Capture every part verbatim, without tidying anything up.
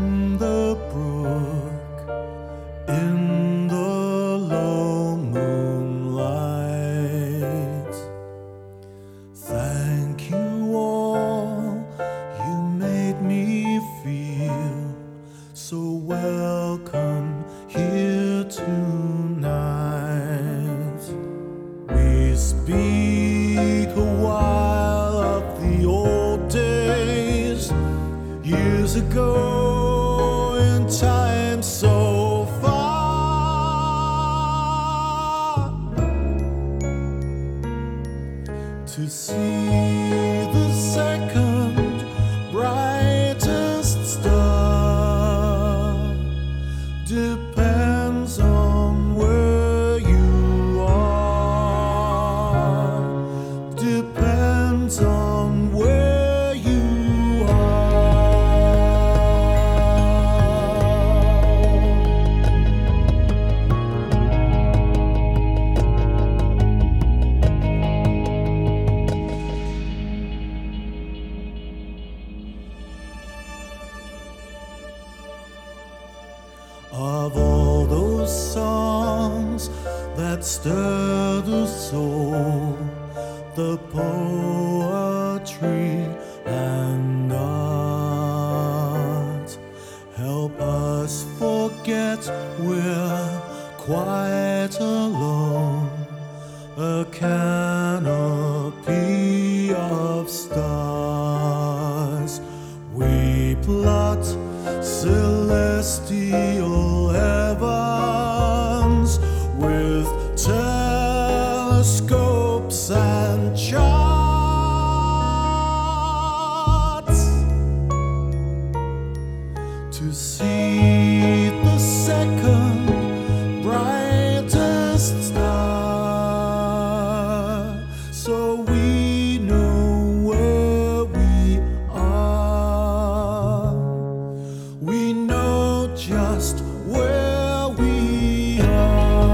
in the brook, in the low moonlight. Thank you all, you made me feel so welcome here tonight. We speak a while of the old days, years ago in time so far, to see the second brightest star depends on where you are, depends on where you are. Of all those songs that stir the soul, the poetry and art help us forget we're quite alone, a canopy of stars. We plot celestial heavens with telescopes and charts to see the second brightest star, so we know where we are. We know just where we are.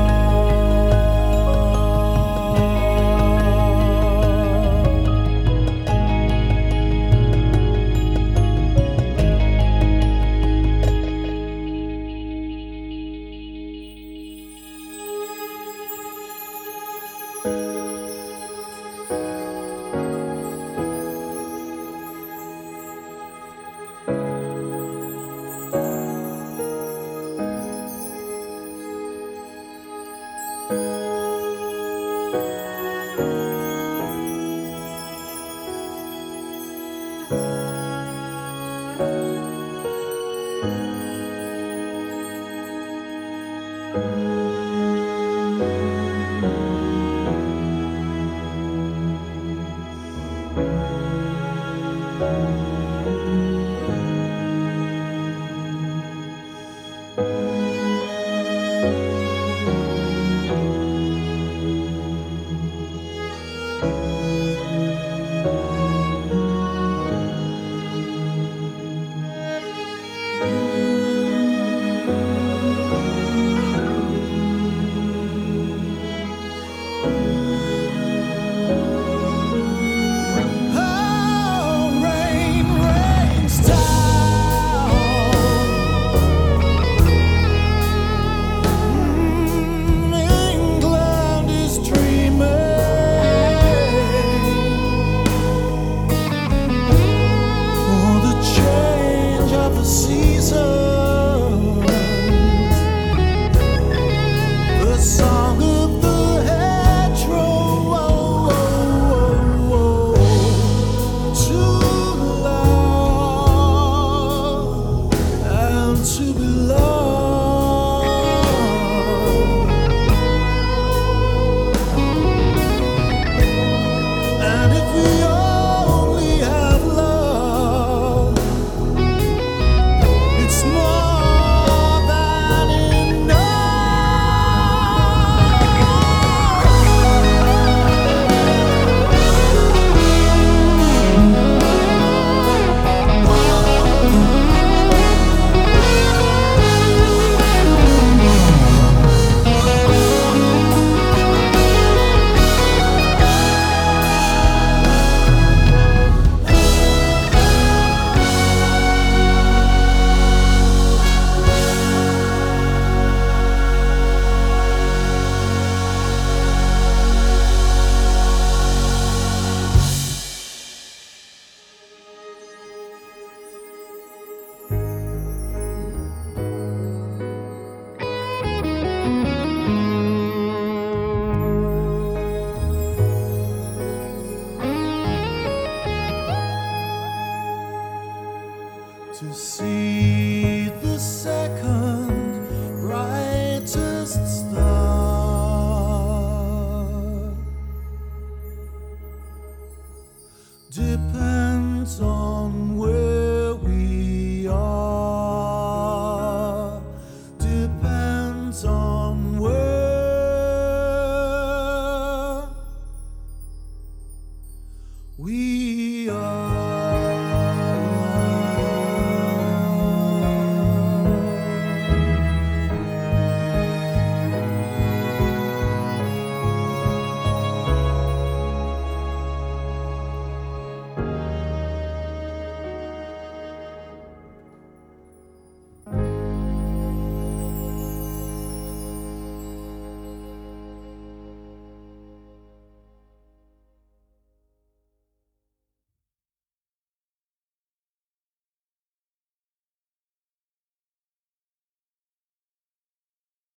the second